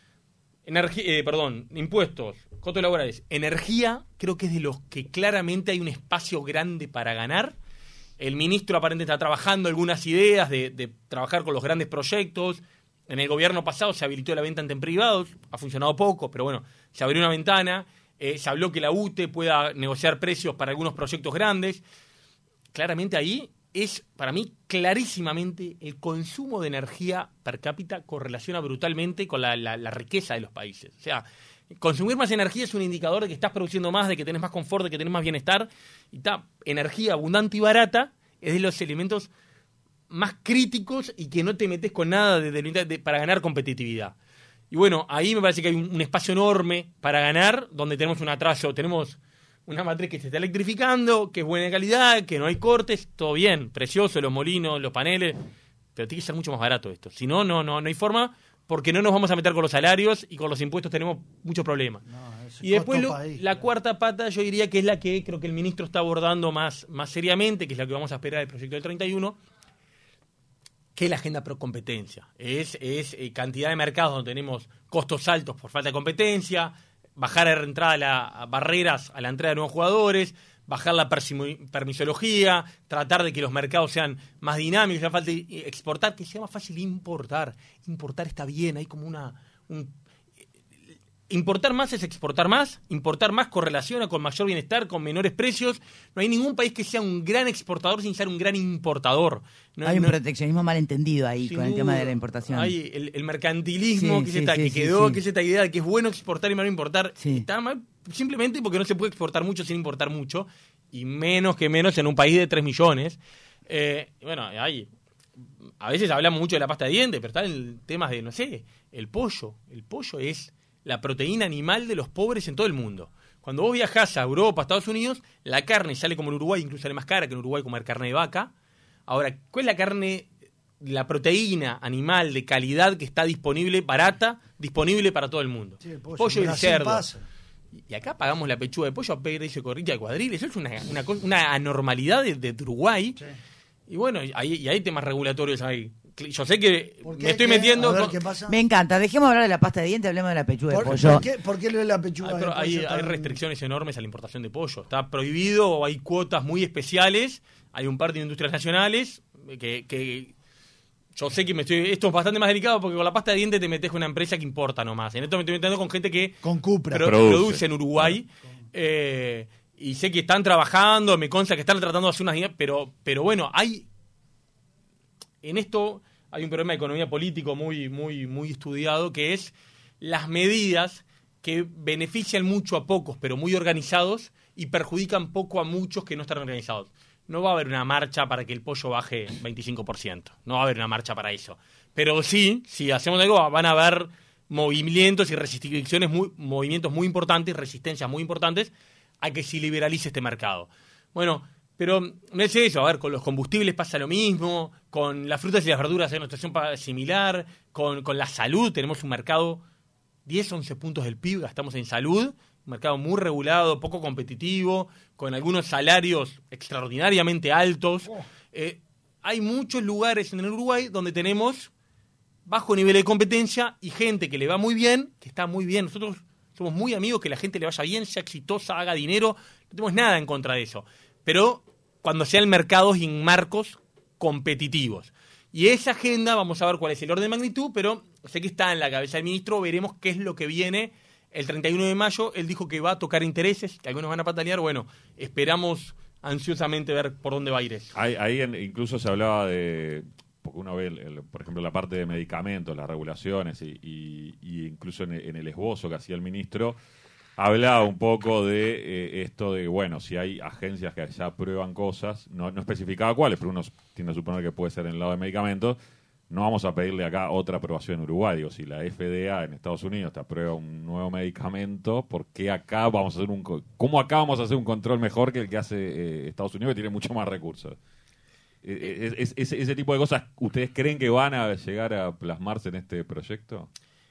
Energía, eh, perdón, impuestos, costos laborales. Energía, creo que es de los que claramente hay un espacio grande para ganar. El ministro aparentemente está trabajando algunas ideas de, de trabajar con los grandes proyectos. En el gobierno pasado se habilitó la venta ante privados, ha funcionado poco, pero bueno, se abrió una ventana. Eh, se habló que la U T E pueda negociar precios para algunos proyectos grandes. Claramente ahí es, para mí, clarísimamente el consumo de energía per cápita correlaciona brutalmente con la, la, la riqueza de los países. O sea, consumir más energía es un indicador de que estás produciendo más, de que tenés más confort, de que tenés más bienestar. Y ta, energía abundante y barata es de los elementos más críticos y que no te metes con nada de, de, de, para ganar competitividad. Y bueno, ahí me parece que hay un, un espacio enorme para ganar, donde tenemos un atraso, tenemos una matriz que se está electrificando, que es buena de calidad, que no hay cortes, todo bien, precioso, los molinos, los paneles, pero tiene que ser mucho más barato esto. Si no, no, no, no hay forma, porque no nos vamos a meter con los salarios y con los impuestos tenemos muchos problemas. No, y después lo, país, la claro. cuarta pata yo diría que es la que creo que el ministro está abordando más, más seriamente, que es la que vamos a esperar del proyecto del treinta y uno, que es la agenda pro competencia. Es, es eh, cantidad de mercados donde tenemos costos altos por falta de competencia, bajar a entrada la, a barreras a la entrada de nuevos jugadores, bajar la permisología, tratar de que los mercados sean más dinámicos, sea falta exportar, que sea más fácil importar. Importar está bien, hay como una... Un, importar más es exportar más, importar más correlaciona con mayor bienestar, con menores precios. No hay ningún país que sea un gran exportador sin ser un gran importador. No, hay un no, proteccionismo malentendido ahí con duda, el tema de la importación. Hay el, el mercantilismo sí, que, sí, se está, sí, que sí, quedó, sí. que es esta idea de que es bueno exportar y malo importar. Sí. Está mal simplemente porque no se puede exportar mucho sin importar mucho, y menos que menos en un país de tres millones. Eh, bueno, hay... A veces hablamos mucho de la pasta de dientes, pero están el tema de, no sé, el pollo. El pollo es la proteína animal de los pobres en todo el mundo. Cuando vos viajás a Europa, a Estados Unidos, la carne sale como en Uruguay, incluso sale más cara que en Uruguay comer carne de vaca. Ahora, ¿cuál es la carne, la proteína animal de calidad que está disponible, barata, disponible para todo el mundo? Sí, el pollo, pollo y el cerdo. Pasa. Y acá pagamos la pechuga de pollo a precio corrilla de cuadril. Eso es una, una, una anormalidad de, de Uruguay. Sí. Y bueno, hay, y hay temas regulatorios ahí. Yo sé que me estoy ¿Qué? metiendo... A ver, con... ¿qué pasa? Me encanta, dejemos hablar de la pasta de dientes, hablemos de la pechuga ¿Por, de pollo. ¿por, qué, ¿Por qué lo de la pechuga ah, de pero pollo? Hay, Tan... hay restricciones enormes a la importación de pollo. Está prohibido o hay cuotas muy especiales. Hay un par de industrias nacionales que... que yo sé que me estoy... Esto es bastante más delicado porque con la pasta de dientes te metes con una empresa que importa nomás. En esto me estoy metiendo con gente que... Con Cupra. Pro, produce. produce en Uruguay. Eh, y sé que están trabajando, me consta que están tratando de hacer unas... Pero, pero bueno, hay... En esto hay un problema de economía político muy, muy, muy estudiado, que es las medidas que benefician mucho a pocos, pero muy organizados, y perjudican poco a muchos que no están organizados. no va a haber una marcha para que el pollo baje veinticinco por ciento. No va a haber una marcha para eso. Pero sí, si hacemos algo, van a haber movimientos y restricciones, muy, movimientos muy importantes, resistencias muy importantes a que se liberalice este mercado. Bueno, pero no es eso. A ver, con los combustibles pasa lo mismo, con las frutas y las verduras hay una situación similar, con, con la salud tenemos un mercado, diez, once puntos del P I B gastamos en salud, un mercado muy regulado, poco competitivo, con algunos salarios extraordinariamente altos. Eh, hay muchos lugares en el Uruguay donde tenemos bajo nivel de competencia y gente que le va muy bien, que está muy bien. Nosotros somos muy amigos que la gente le vaya bien, sea exitosa, haga dinero, no tenemos nada en contra de eso. Pero cuando sean mercados y en marcos competitivos. Y esa agenda, vamos a ver cuál es el orden de magnitud, pero sé que está en la cabeza del ministro, veremos qué es lo que viene. El treinta y uno de mayo, él dijo que va a tocar intereses, que algunos van a patalear. Bueno, esperamos ansiosamente ver por dónde va a ir eso. Ahí, ahí en, incluso se hablaba de, porque uno ve, el, el, por ejemplo, la parte de medicamentos, las regulaciones, y, y, y incluso en el, en el esbozo que hacía el ministro, hablaba un poco de eh, esto de, bueno, si hay agencias que ya prueban cosas, no, no especificaba cuáles, pero uno tiende a suponer que puede ser en el lado de medicamentos. No vamos a pedirle acá otra aprobación en Uruguay. Digo, si la F D A en Estados Unidos te aprueba un nuevo medicamento, ¿por qué acá vamos a hacer un cómo acá vamos a hacer un control mejor que el que hace eh, Estados Unidos, que tiene mucho más recursos? Eh, es, es, ese tipo de cosas, ¿ustedes creen que van a llegar a plasmarse en este proyecto?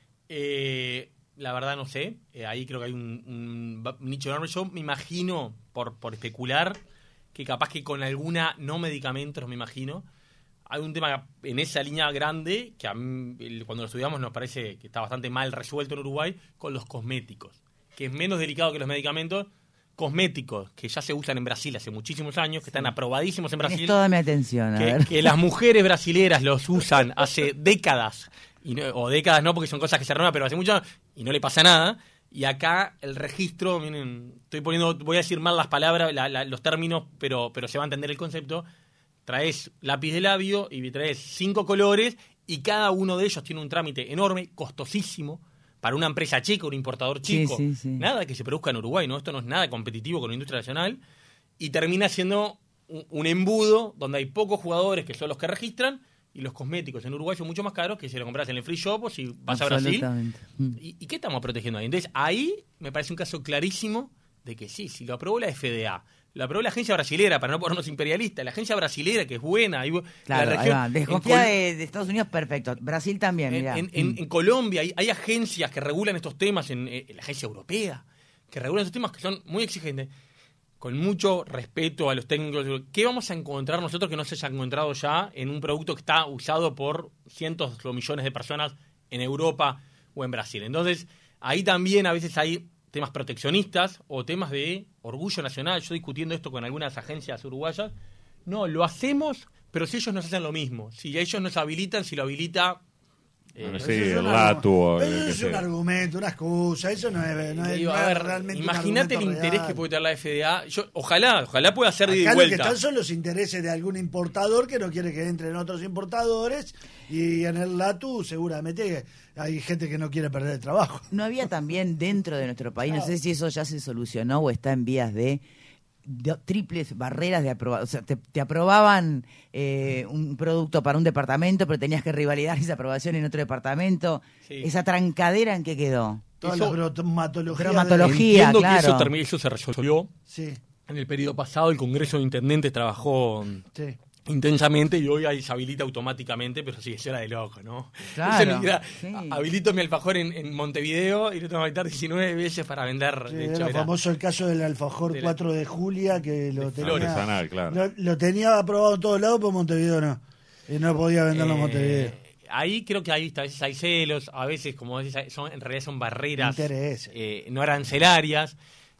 Eh, la verdad no sé. Eh, ahí creo que hay un, un, un nicho enorme. Yo me imagino, por, por especular, que capaz que con alguna no medicamentos, me imagino, hay un tema en esa línea grande que a mí, cuando lo estudiamos nos parece que está bastante mal resuelto en Uruguay, con los cosméticos, que es menos delicado que los medicamentos. Cosméticos que ya se usan en Brasil hace muchísimos años, que están aprobadísimos en Brasil. Tienes toda mi atención, a que, ver. que las mujeres brasileras los usan hace décadas, y no, o décadas no porque son cosas que se renuevan, pero hace mucho y no le pasa nada. Y acá el registro, miren, estoy poniendo, voy a decir mal las palabras, la, la, los términos, pero, pero se va a entender el concepto. Traes lápiz de labio y traes cinco colores y cada uno de ellos tiene un trámite enorme, costosísimo, para una empresa chica, un importador chico. Sí, sí, sí. Nada que se produzca en Uruguay, ¿no? Esto no es nada competitivo con la industria nacional y termina siendo un, un embudo donde hay pocos jugadores que son los que registran y los cosméticos en Uruguay son mucho más caros que si lo compras en el free shop o si vas a Brasil. ¿Y, ¿Y qué estamos protegiendo ahí? Entonces, ahí me parece un caso clarísimo de que sí, si lo aprobó la F D A, lo aprobó la agencia brasilera, para no ponernos imperialistas, la agencia brasilera que es buena. Ahí, claro, la región, ahí va. Desconfía de, de Estados Unidos, perfecto. Brasil también, mirá. En, en, mm. en Colombia hay, hay agencias que regulan estos temas, en, en la agencia europea, que regulan estos temas que son muy exigentes, con mucho respeto a los técnicos. ¿Qué vamos a encontrar nosotros que no se haya encontrado ya en un producto que está usado por cientos o millones de personas en Europa o en Brasil? Entonces, ahí también a veces hay temas proteccionistas o temas de orgullo nacional. Yo discutiendo esto con algunas agencias uruguayas. No, lo hacemos, pero si ellos nos hacen lo mismo. Si ellos nos habilitan, si lo habilita... Eh, bueno, sí, el Latu. Eso es un argumento, una excusa. Eso no es, no es, digo, no a es ver, realmente imagínate el un interés real. que puede tener la F D A. Yo, ojalá, ojalá pueda ser de ida y Acá vuelta. lo que están son los intereses de algún importador que no quiere que entren otros importadores y en el Latu seguramente hay gente que no quiere perder el trabajo. No había también dentro de nuestro país, no sé si eso ya se solucionó o está en vías de, de triples barreras de aprobación. O sea, te, te aprobaban eh, un producto para un departamento, pero tenías que revalidar esa aprobación en otro departamento. Sí. Esa trancadera, ¿en qué quedó? Toda Eso- la bromatología. Bromatología. Entiendo claro. que eso, termi- eso se resolvió. Sí, En el periodo pasado el Congreso de Intendentes trabajó sí. intensamente y hoy ahí se habilita automáticamente, pero sí, eso era de loco, ¿no? Claro, Eso ni era, sí. habilito mi alfajor en, en Montevideo y lo tengo que habilitar diecinueve veces para vender. Sí, de era hecho, era- famoso el caso del alfajor de la- cuatro de Julia, que lo de tenía, Artesanal, claro. lo, lo tenía aprobado en todos lados, pero Montevideo no. Y no podía venderlo en Eh, Montevideo. Ahí creo que hay, a veces hay celos, a veces, como decís, hay- son, en realidad son barreras Intereses. eh, no arancelarias.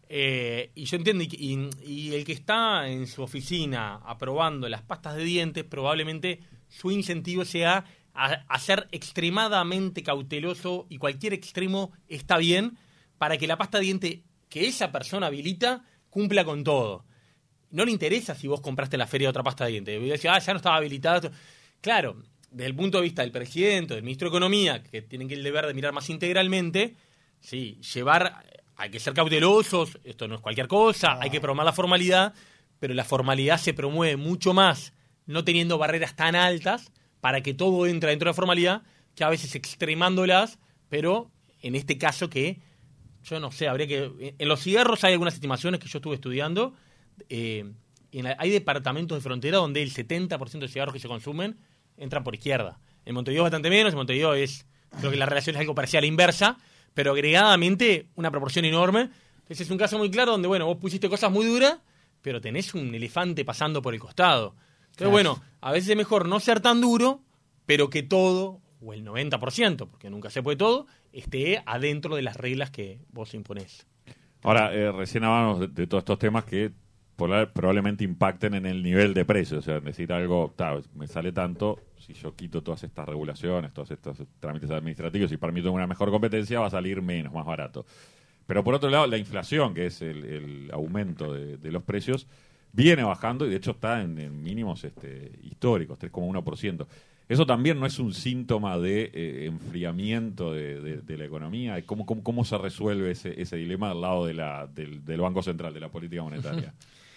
Eh, y yo entiendo, y, y- y el que está en su oficina aprobando las pastas de dientes, probablemente su incentivo sea a, a ser extremadamente cauteloso, y cualquier extremo está bien para que la pasta de diente que esa persona habilita cumpla con todo. No le interesa si vos compraste en la feria otra pasta de dientes. Voy a decir, ah, ya no estaba habilitada. Claro, desde el punto de vista del presidente, del ministro de Economía, que tienen que el deber de mirar más integralmente, sí, llevar, hay que ser cautelosos, esto no es cualquier cosa, hay que probar la formalidad, pero la formalidad se promueve mucho más no teniendo barreras tan altas para que todo entre dentro de la formalidad, que a veces extremándolas, pero en este caso que, yo no sé, habría que... En los cigarros hay algunas estimaciones que yo estuve estudiando, eh, en la, hay departamentos de frontera donde el setenta por ciento de cigarros que se consumen entran por izquierda. En Montevideo bastante menos, en Montevideo es, creo que la relación es algo parecida a la inversa, pero agregadamente una proporción enorme. Entonces es un caso muy claro donde, bueno, vos pusiste cosas muy duras, pero tenés un elefante pasando por el costado. Entonces, claro, bueno, a veces es mejor no ser tan duro, pero que todo, o el noventa por ciento, porque nunca se puede todo, esté adentro de las reglas que vos imponés. Ahora, eh, recién hablamos de, de todos estos temas que probablemente impacten en el nivel de precios. O sea, decir algo, ta, me sale tanto, si yo quito todas estas regulaciones, todos estos trámites administrativos y permito una mejor competencia, va a salir menos, más barato. Pero por otro lado, la inflación, que es el, el aumento de, de los precios, viene bajando y de hecho está en, en mínimos este, históricos, tres coma uno por ciento. Eso también no es un síntoma de eh, enfriamiento de, de, de la economía. ¿Cómo, cómo, cómo se resuelve ese, ese dilema al lado de la, del, del Banco Central, de la política monetaria?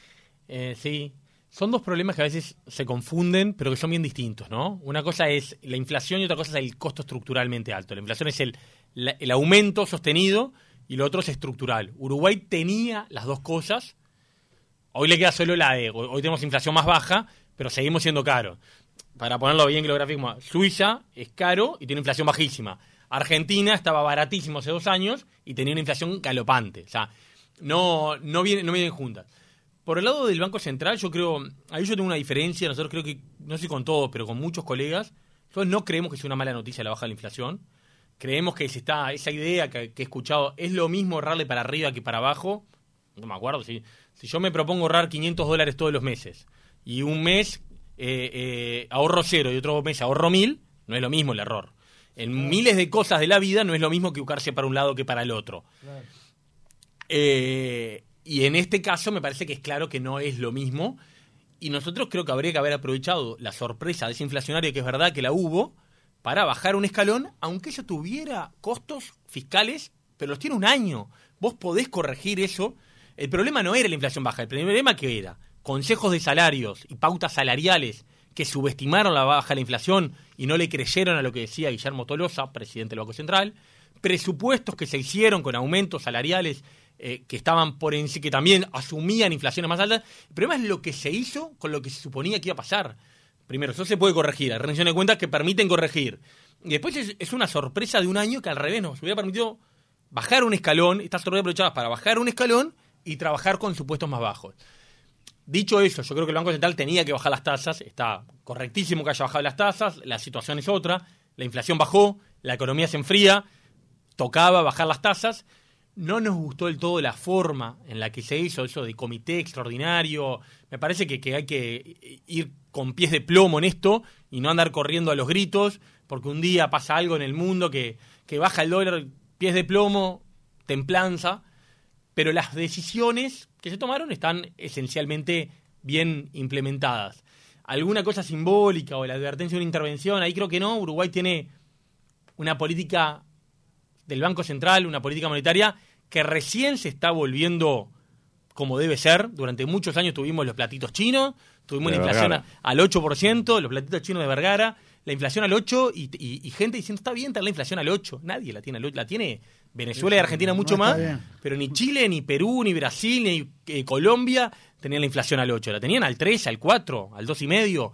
eh, sí, son dos problemas que a veces se confunden, pero que son bien distintos, ¿no? Una cosa es la inflación y otra cosa es el costo estructuralmente alto. La inflación es el, la, el aumento sostenido y lo otro es estructural. Uruguay tenía las dos cosas. Hoy le queda solo la de, hoy tenemos inflación más baja, pero seguimos siendo caros. Para ponerlo bien geográfico, Suiza es caro y tiene inflación bajísima. Argentina estaba baratísimo hace dos años y tenía una inflación galopante. O sea, no, no, vienen, no vienen juntas. Por el lado del Banco Central, yo creo, ahí yo tengo una diferencia. Nosotros creo que, no sé con todos, pero con muchos colegas, nosotros no creemos que sea una mala noticia la baja de la inflación. Creemos que se está, esa idea que, que he escuchado, es lo mismo ahorrarle para arriba que para abajo. No me acuerdo, si, si yo me propongo ahorrar quinientos dólares todos los meses y un mes eh, eh, ahorro cero y otro mes ahorro mil, no es lo mismo el error. En claro. miles de cosas de la vida no es lo mismo que buscarse para un lado que para el otro. Claro. Eh, y en este caso me parece que es claro que no es lo mismo. Y nosotros creo que habría que haber aprovechado la sorpresa desinflacionaria, que es verdad que la hubo, para bajar un escalón, aunque eso tuviera costos fiscales, pero los tiene un año. Vos podés corregir eso. El problema no era la inflación baja, el problema que era consejos de salarios y pautas salariales que subestimaron la baja de la inflación y no le creyeron a lo que decía Guillermo Tolosa, presidente del Banco Central, presupuestos que se hicieron con aumentos salariales eh, que estaban por en sí, que también asumían inflaciones más altas. El problema es lo que se hizo con lo que se suponía que iba a pasar. Primero, eso se puede corregir, hay rendición de cuentas que permiten corregir. Y después es, es una sorpresa de un año que al revés nos hubiera permitido bajar un escalón, estas sorpresas aprovechadas para bajar un escalón y trabajar con supuestos más bajos. Dicho eso, yo creo que el Banco Central tenía que bajar las tasas, está correctísimo que haya bajado las tasas, la situación es otra, la inflación bajó, la economía se enfría, tocaba bajar las tasas. No nos gustó del todo la forma en la que se hizo eso de comité extraordinario. Me parece que, que hay que ir con pies de plomo en esto y no andar corriendo a los gritos, porque un día pasa algo en el mundo que, que baja el dólar, pies de plomo, templanza. Pero las decisiones que se tomaron están esencialmente bien implementadas. Alguna cosa simbólica o la advertencia de una intervención, ahí creo que no. Uruguay tiene una política del Banco Central, una política monetaria que recién se está volviendo como debe ser. Durante muchos años tuvimos los platitos chinos, tuvimos de una inflación a, al ocho por ciento, los platitos chinos de Vergara, la inflación al ocho por ciento y, y, y gente diciendo está bien tener la inflación al ocho por ciento. Nadie la tiene al ocho por ciento, la tiene Venezuela y Argentina mucho no más, bien. Pero ni Chile, ni Perú, ni Brasil, ni eh, Colombia tenían la inflación al ocho por ciento, la tenían al tres, al cuatro, al dos coma cinco.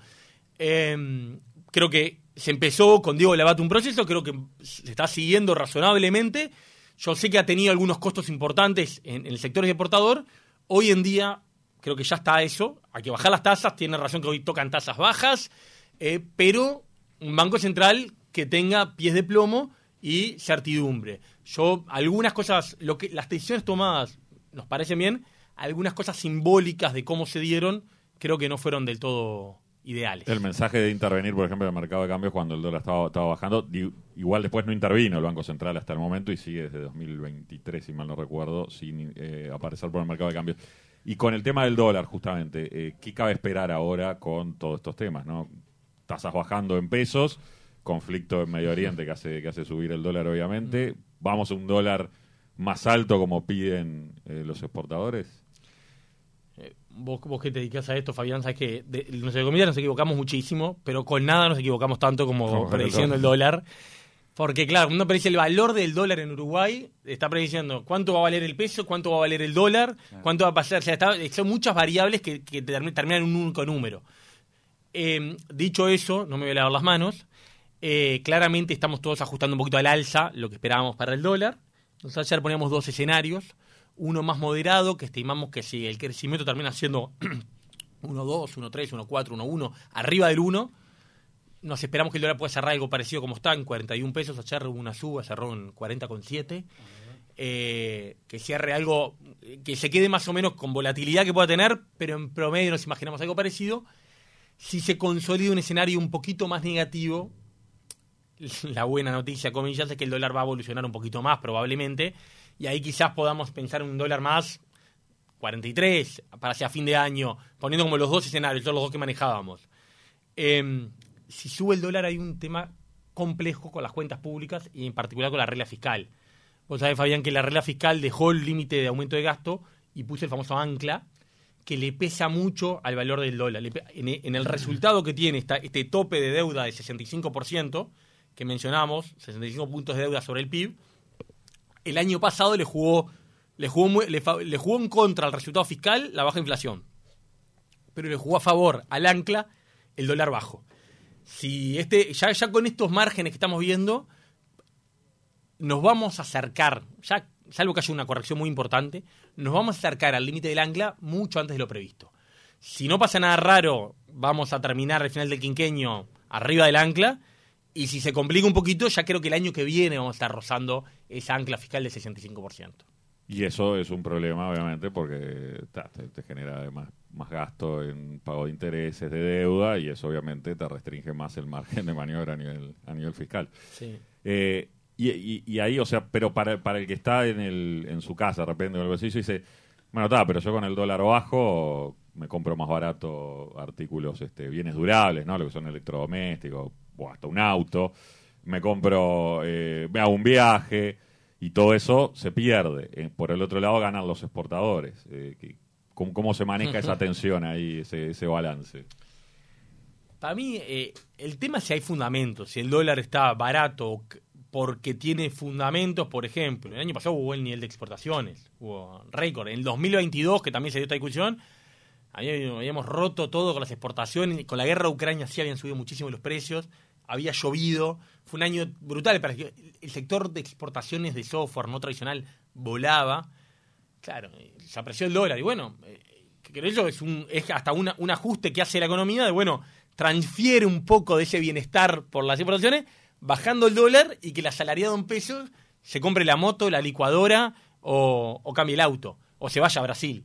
Eh, creo que se empezó con Diego Labat un proceso, creo que se está siguiendo razonablemente. Yo sé que ha tenido algunos costos importantes en, en el sector exportador. Hoy en día creo que ya está eso, hay que bajar las tasas, tiene razón que hoy tocan tasas bajas, eh, pero un Banco Central que tenga pies de plomo y certidumbre. Yo, algunas cosas, lo que las decisiones tomadas nos parecen bien, algunas cosas simbólicas de cómo se dieron, creo que no fueron del todo ideales. El mensaje de intervenir, por ejemplo, en el mercado de cambios cuando el dólar estaba, estaba bajando, igual después no intervino el Banco Central hasta el momento y sigue desde dos mil veintitrés, si mal no recuerdo, sin eh, aparecer por el mercado de cambios. Y con el tema del dólar, justamente, eh, ¿qué cabe esperar ahora con todos estos temas, ¿no? Tasas bajando en pesos, conflicto en Medio Oriente que hace, que hace subir el dólar, obviamente. ¿Vamos a un dólar más alto como piden eh, los exportadores? Eh, vos, vos que te dedicás a esto, Fabián, sabes que de, los economistas nos equivocamos muchísimo, pero con nada nos equivocamos tanto como, como prediciendo el dólar. Porque, claro, uno predice el valor del dólar en Uruguay, está prediciendo cuánto va a valer el peso, cuánto va a valer el dólar, claro. cuánto va a pasar. O sea, está, son muchas variables que, que terminan en un único número. Eh, dicho eso, no me voy a lavar las manos. Eh, claramente estamos todos ajustando un poquito al alza lo que esperábamos para el dólar. Nosotros ayer poníamos dos escenarios. Uno más moderado, que estimamos que si el crecimiento termina siendo uno coma dos, uno coma tres, uno coma cuatro, uno coma uno, arriba del uno, nos esperamos que el dólar pueda cerrar algo parecido como está, en cuarenta y un pesos. Ayer hubo una suba, cerró en cuarenta coma siete. Eh, que cierre algo, que se quede más o menos con volatilidad que pueda tener, pero en promedio nos imaginamos algo parecido. Si se consolida un escenario un poquito más negativo, la buena noticia, comillas, es que el dólar va a evolucionar un poquito más probablemente, y ahí quizás podamos pensar en un dólar más cuarenta y tres para hacia fin de año, poniendo como los dos escenarios, todos los dos que manejábamos. Eh, si sube el dólar hay un tema complejo con las cuentas públicas y en particular con la regla fiscal. Vos sabés, Fabián, que la regla fiscal dejó el límite de aumento de gasto y puso el famoso ancla, que le pesa mucho al valor del dólar. En, en el resultado que tiene esta, este tope de deuda de sesenta y cinco por ciento, que mencionamos, sesenta y cinco puntos de deuda sobre el P I B, el año pasado le jugó, le jugó, muy, le, le jugó en contra al resultado fiscal la baja inflación, pero le jugó a favor al ancla el dólar bajo. Si este, ya, ya con estos márgenes que estamos viendo, nos vamos a acercar, ya salvo que haya una corrección muy importante, nos vamos a acercar al límite del ancla mucho antes de lo previsto. Si no pasa nada raro, vamos a terminar al final del quinquenio arriba del ancla, y si se complica un poquito, ya creo que el año que viene vamos a estar rozando esa ancla fiscal del sesenta y cinco por ciento. Y eso es un problema, obviamente, porque ta, te, te genera además más gasto en pago de intereses, de deuda, y eso obviamente te restringe más el margen de maniobra a nivel, a nivel fiscal. Sí. Eh, y, y, y ahí, o sea, pero para, para el que está en el en su casa de repente o algo así, dice, bueno, está, pero yo con el dólar bajo me compro más barato artículos, este, bienes durables, ¿no? Lo que son electrodomésticos, o hasta un auto, me compro, eh, me hago un viaje, y todo eso se pierde. Eh, por el otro lado ganan los exportadores. Eh, que, ¿cómo, ¿Cómo se maneja esa tensión ahí, ese, ese balance? Para mí, eh, el tema es si hay fundamentos, si el dólar está barato porque tiene fundamentos, por ejemplo, el año pasado hubo el nivel de exportaciones, hubo récord. En el dos mil veintidós, que también se dio esta discusión, habíamos roto todo con las exportaciones, con la guerra de Ucrania sí habían subido muchísimo los precios, había llovido, fue un año brutal, para que el sector de exportaciones de software no tradicional volaba, claro, se apreció el dólar, y bueno, creo yo es, un, es hasta una, un ajuste que hace la economía, de bueno, transfiere un poco de ese bienestar por las exportaciones, bajando el dólar y que el asalariado en pesos se compre la moto, la licuadora o, o cambie el auto, o se vaya a Brasil.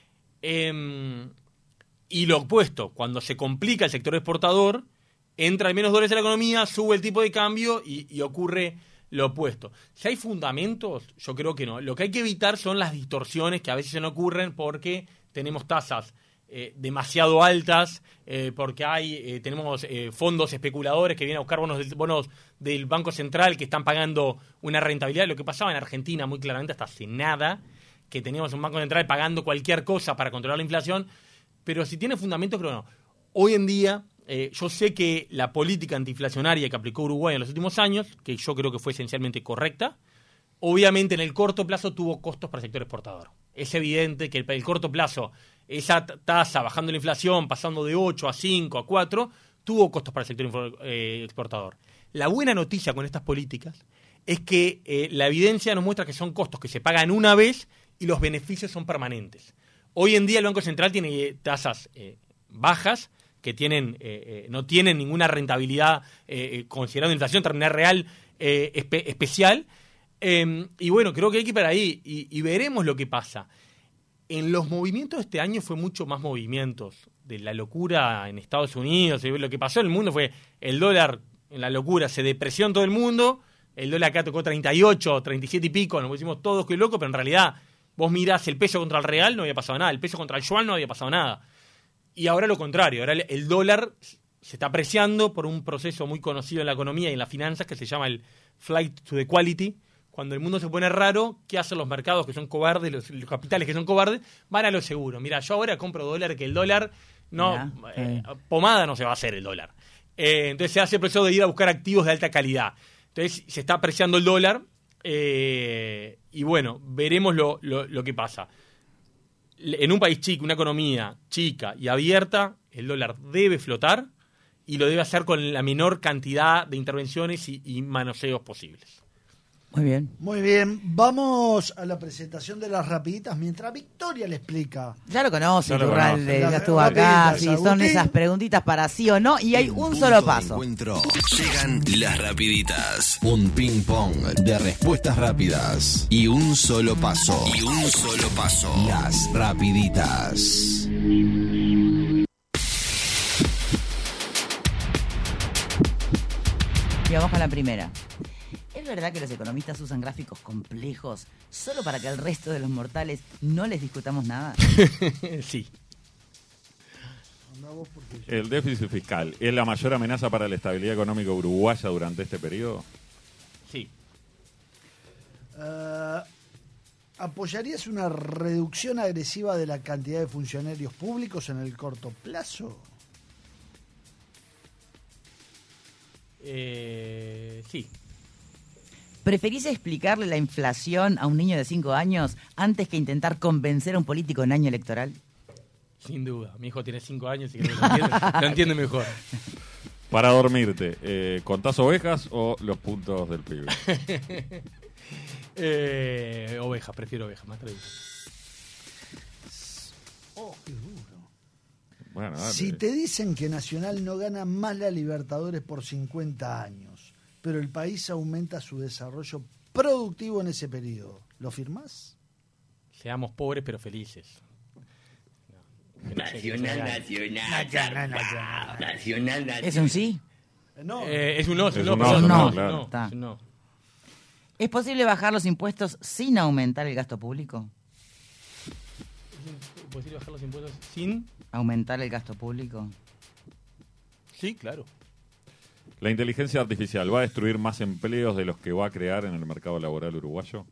Eh, y lo opuesto, cuando se complica el sector exportador, entra menos dólares en la economía, sube el tipo de cambio y, y ocurre lo opuesto. Si hay fundamentos, yo creo que no. Lo que hay que evitar son las distorsiones que a veces se nos ocurren porque tenemos tasas eh, demasiado altas, eh, porque hay eh, tenemos eh, fondos especuladores que vienen a buscar bonos del, bonos del Banco Central que están pagando una rentabilidad. Lo que pasaba en Argentina muy claramente hasta hace nada, que teníamos un Banco Central pagando cualquier cosa para controlar la inflación, pero si tiene fundamentos, creo que no. Hoy en día, eh, yo sé que la política antiinflacionaria que aplicó Uruguay en los últimos años, que yo creo que fue esencialmente correcta, obviamente en el corto plazo tuvo costos para el sector exportador. Es evidente que el, el corto plazo, esa t- tasa bajando la inflación, pasando de ocho a cinco a cuatro, tuvo costos para el sector eh, exportador. La buena noticia con estas políticas es que eh, la evidencia nos muestra que son costos que se pagan una vez y los beneficios son permanentes. Hoy en día el Banco Central tiene tasas eh, bajas, que tienen eh, eh, no tienen ninguna rentabilidad eh, considerando inflación terminal real eh, espe- especial, eh, y bueno, creo que hay que ir para ahí y, y veremos lo que pasa. En los movimientos de este año fue mucho más movimientos de la locura en Estados Unidos. Lo que pasó en el mundo fue el dólar en la locura, se depreció en todo el mundo, el dólar acá tocó treinta y ocho, treinta y siete y pico, nos pusimos todos que loco, pero en realidad vos mirás el peso contra el real, no había pasado nada, el peso contra el yuan no había pasado nada. Y ahora lo contrario, ahora el dólar se está apreciando por un proceso muy conocido en la economía y en las finanzas que se llama el flight to the quality, cuando el mundo se pone raro, ¿qué hacen los mercados que son cobardes, los, los capitales que son cobardes? Van a lo seguro. Mira, yo ahora compro dólar, que el dólar, no, eh, pomada no se va a hacer el dólar. Eh, entonces se hace el proceso de ir a buscar activos de alta calidad. Entonces se está apreciando el dólar eh, y bueno, veremos lo, lo, lo que pasa. En un país chico, una economía chica y abierta, el dólar debe flotar y lo debe hacer con la menor cantidad de intervenciones y, y manoseos posibles. Muy bien. Muy bien, vamos a la presentación de las rapiditas mientras Victoria le explica. Ya lo conoce, Ya lo Iturralde, conoce. ya Las estuvo acá, rapiditas, sí, son Agustín. esas preguntitas para sí o no, y hay En un punto solo de paso. encuentro llegan las rapiditas. Un ping pong de respuestas rápidas. Y un solo paso. Y un solo paso. Las rapiditas. Y vamos con la primera. ¿Es verdad que los economistas usan gráficos complejos solo para que al resto de los mortales no les discutamos nada? Sí. ¿El déficit fiscal es la mayor amenaza para la estabilidad económica uruguaya durante este periodo? Sí. Uh, ¿Apoyarías una reducción agresiva de la cantidad de funcionarios públicos en el corto plazo? Eh, sí. ¿Preferís explicarle la inflación a un niño de cinco años antes que intentar convencer a un político en año electoral? Sin duda. Mi hijo tiene cinco años y creo que lo entiende, lo entiende mejor. Para dormirte, eh, ¿contás ovejas o los puntos del pibe? eh, ovejas, prefiero ovejas, más tradicional. Oh, qué duro. Bueno, dale. Si te dicen que Nacional no gana más la Libertadores por cincuenta años, pero el país aumenta su desarrollo productivo en ese periodo, ¿lo firmás? Seamos pobres pero felices. No, que no sé, que no Nacional, sea- nacional, nacional, nacional, nacional. ¿Es un sí? Eh, No, Eh, es un no, es un Es no, un perdón, no, es un no, es un claro. no, Está. es un no. ¿Es posible bajar los impuestos sin aumentar el gasto público? ¿Es posible bajar los impuestos sin? ¿Aumentar el gasto público? Sí, claro. ¿La inteligencia artificial va a destruir más empleos de los que va a crear en el mercado laboral uruguayo?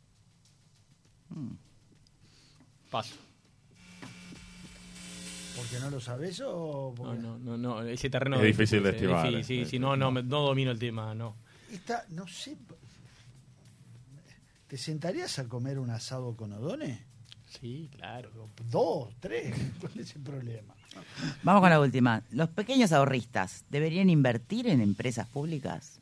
Paso. ¿porque no lo sabés o...? No, Porque... no, no, no, ese terreno Es difícil de es estimar, difícil, eh. Sí, sí, no, no, me- no domino el tema, no. Esta, no sé... ¿Te sentarías a comer un asado con Odone? Sí, claro. Dos, tres, ¿cuál es el problema? Vamos con la última. ¿Los pequeños ahorristas deberían invertir en empresas públicas?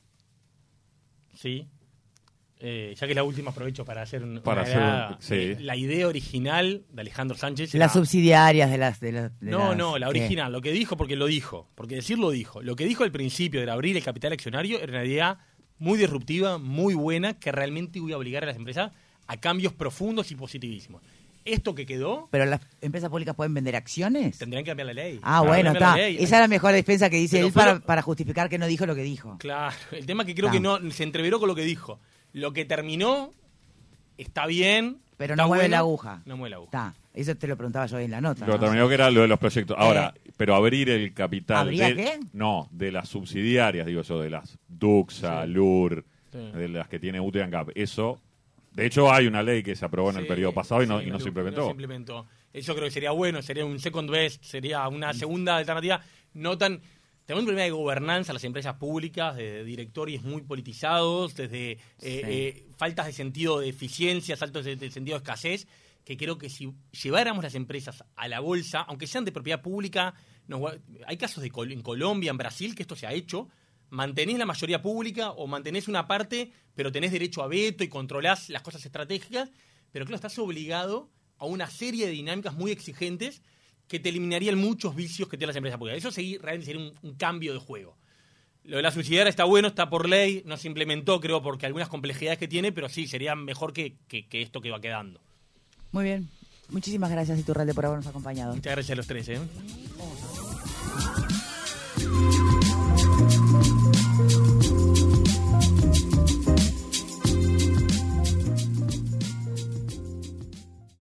Sí. Eh, ya que la última aprovecho para hacer un, Para una hacer un- agregada. sí. Eh, La idea original de Alejandro Sánchez Las era- subsidiarias de las... De las de No, las- no, la ¿qué? original, lo que dijo, porque lo dijo, porque decirlo dijo. Lo que dijo al principio de abrir el capital accionario era una idea muy disruptiva, muy buena, que realmente iba a obligar a las empresas a cambios profundos y positivísimos. Esto que quedó, ¿Pero las empresas públicas pueden vender acciones? tendrían que cambiar la ley. Ah, Tendrían bueno, que cambiar está. la ley. Esa es la mejor defensa que dice Pero él fue para, lo- para justificar que no dijo lo que dijo. Claro, el tema es que creo Está. que no se entreveró con lo que dijo. Lo que terminó está bien, Pero está no mueve bueno, la aguja. No mueve la aguja. Está. Eso te lo preguntaba yo en la nota. Lo ¿no? terminó que era lo de los proyectos. Ahora, pero abrir el capital... ¿Habría de- qué? No, de las subsidiarias, digo yo, de las Duxa, Sí. L U R, Sí. de las que tiene U T E ANCAP. Eso, de hecho, hay una ley que se aprobó en el Sí, periodo pasado y no, sí, y no lo- se implementó. no se implementó. Eso creo que sería bueno, sería un second best, sería una segunda alternativa. No tan. Tenemos un problema de gobernanza en las empresas públicas, de directorios muy politizados, desde eh, Sí. eh, faltas de sentido de eficiencia, saltos de, de sentido de escasez, que creo que si lleváramos las empresas a la bolsa, aunque sean de propiedad pública, nos va- hay casos de Col- en Colombia, en Brasil, que esto se ha hecho. Mantenés la mayoría pública o mantenés una parte, pero tenés derecho a veto y controlás las cosas estratégicas, pero claro, estás obligado a una serie de dinámicas muy exigentes que te eliminarían muchos vicios que tienen las empresas públicas. Eso sería, realmente sería un, un cambio de juego. Lo de la subsidiaria está bueno, está por ley, no se implementó, creo, porque algunas complejidades que tiene, pero sí, sería mejor que, que, que esto que va quedando. Muy bien. Muchísimas gracias, Iturralde, por habernos acompañado. Muchas gracias a los tres, ¿eh? Vamos a